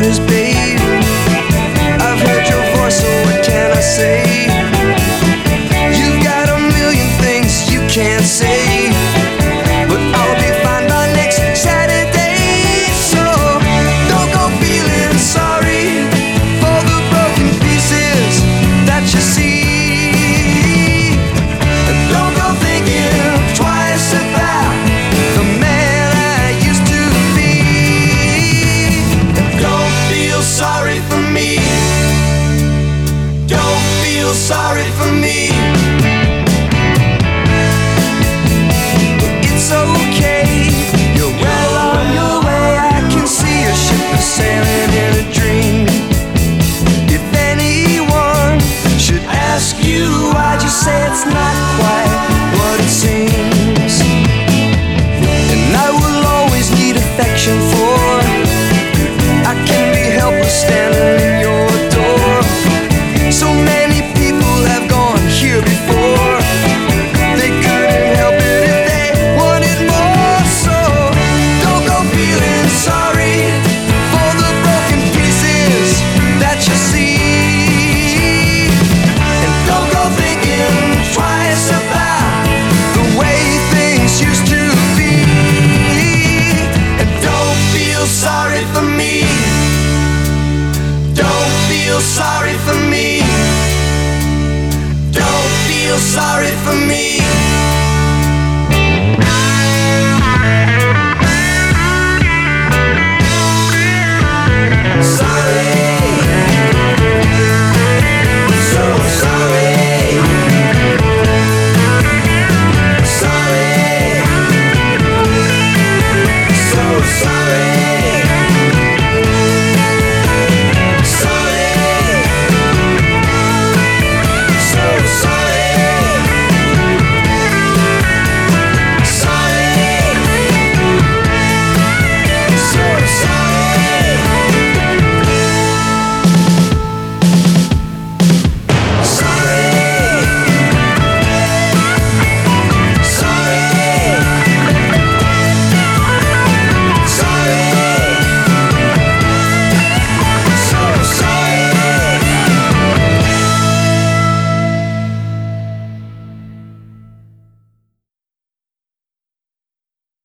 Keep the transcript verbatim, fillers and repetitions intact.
is, babe. I've heard your voice, so what can I say? You've got a million things you can't say, but I'll be fine by next Saturday. So don't go feeling sorry for the broken pieces that you see. And don't go thinking twice about the man I used to be. And don't feel sorry for me. Don't feel sorry for me. It's okay, you're well on your way. I can see your ship is sailing in a dream. If anyone should ask you, why'd you say it's not quite what it seems? And I will always need affection, for I can be helpless standing in your door. So many people have gone here before. They couldn't help it if they wanted more. So don't go feeling sorry for the broken pieces that you see. And don't go thinking twice about the way things used to be. And don't feel sorry for me. Don't feel sorry for me. Don't feel sorry for me.